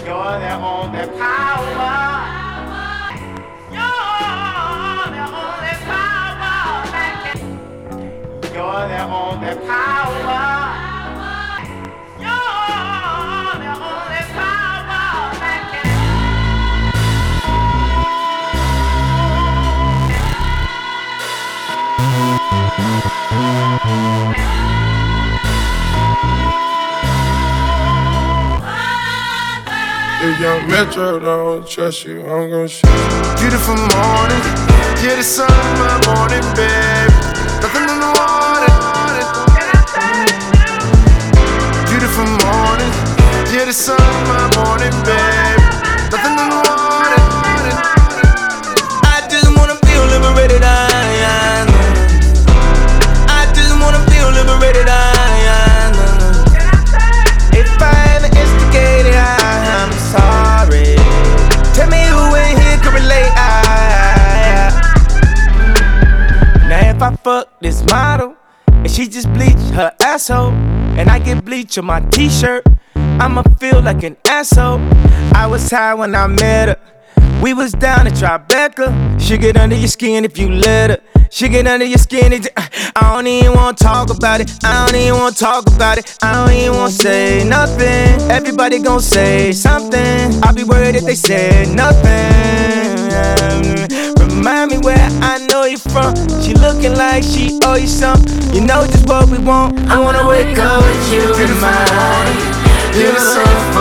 You're the only power. You're the only power that can. You're the only power. You're the only power that can. If young Metro don't trust you, I'm gon' shoot you. Beautiful morning, yeah, the sun in my morning, babe. Nothing in the water. Beautiful morning, yeah, the sun in my morning, babe. Nothing in the water. I just wanna feel liberated, I just wanna feel liberated, If I ever instigated, I'm sorry. Tell me who in here can relate, Now if I fuck this model and she just bleach her asshole, and I get bleach on my t-shirt, I'ma feel like an asshole. I was high when I met her. We was down at Tribeca. She get under your skin if you let her. She get under your skin. I don't even wanna talk about it. I don't even wanna talk about it. I don't even wanna say nothing. Everybody gon' say something. I'll be worried if they say nothing. Remind me where I know you from. She looking like she owe you something. You know just what we want. I wanna wake up with you in mind. Yeah, the sun